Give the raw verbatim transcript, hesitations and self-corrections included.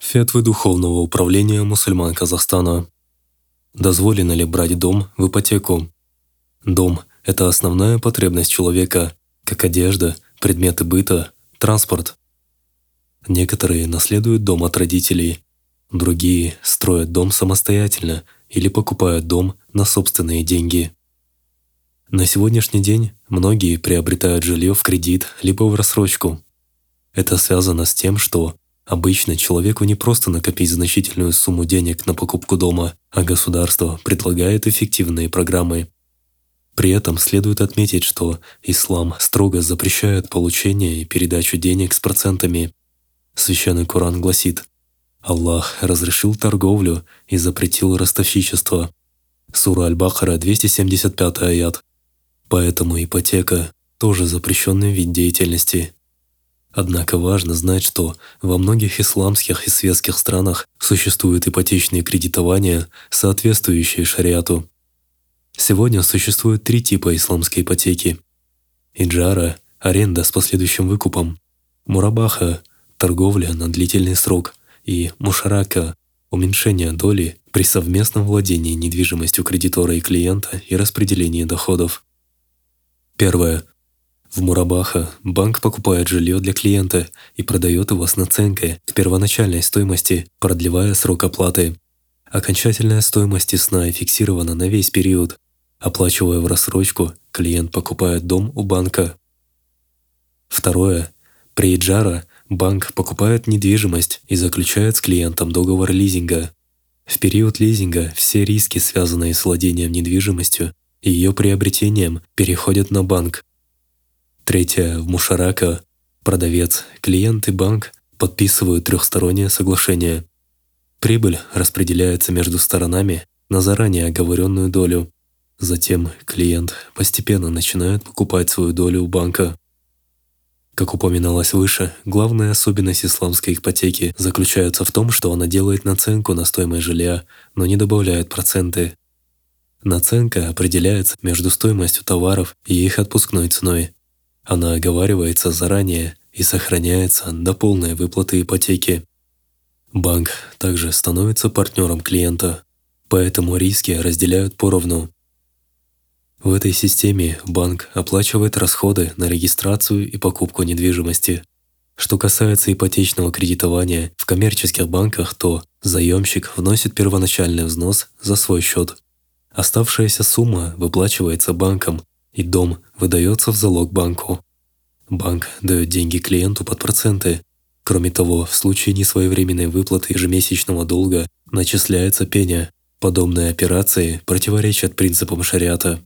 Фетвы Духовного управления мусульман Казахстана. Дозволено ли брать дом в ипотеку? Дом – это основная потребность человека, как одежда, предметы быта, транспорт. Некоторые наследуют дом от родителей, другие строят дом самостоятельно или покупают дом на собственные деньги. На сегодняшний день многие приобретают жилье в кредит либо в рассрочку. Это связано с тем, что обычно человеку не просто накопить значительную сумму денег на покупку дома, а государство предлагает эффективные программы. При этом следует отметить, что ислам строго запрещает получение и передачу денег с процентами. Священный Коран гласит: «Аллах разрешил торговлю и запретил ростовщичество». Сура Аль-Бакара, двести семьдесят пятый аят. Поэтому ипотека – тоже запрещенный вид деятельности. Однако важно знать, что во многих исламских и светских странах существуют ипотечные кредитования, соответствующие шариату. Сегодня существует три типа исламской ипотеки. Иджара – аренда с последующим выкупом, мурабаха – торговля на длительный срок, и мушарака – уменьшение доли при совместном владении недвижимостью кредитора и клиента и распределении доходов. Первое. В мурабаха банк покупает жилье для клиента и продает его с наценкой к первоначальной стоимости, продлевая срок оплаты. Окончательная стоимость сна фиксирована на весь период. Оплачивая в рассрочку, клиент покупает дом у банка. Второе. При иджара банк покупает недвижимость и заключает с клиентом договор лизинга. В период лизинга все риски, связанные с владением недвижимостью и ее приобретением, переходят на банк. Третье. В мушарака продавец, клиент и банк подписывают трехстороннее соглашение. Прибыль распределяется между сторонами на заранее оговоренную долю. Затем клиент постепенно начинает покупать свою долю у банка. Как упоминалось выше, главная особенность исламской ипотеки заключается в том, что она делает наценку на стоимость жилья, но не добавляет проценты. Наценка определяется между стоимостью товаров и их отпускной ценой. Она оговаривается заранее и сохраняется до полной выплаты ипотеки. Банк также становится партнером клиента, поэтому риски разделяют поровну. В этой системе банк оплачивает расходы на регистрацию и покупку недвижимости. Что касается ипотечного кредитования в коммерческих банках, то заемщик вносит первоначальный взнос за свой счет. Оставшаяся сумма выплачивается банком, и дом выдается в залог банку. Банк дает деньги клиенту под проценты. Кроме того, в случае несвоевременной выплаты ежемесячного долга начисляется пеня. Подобные операции противоречат принципам шариата.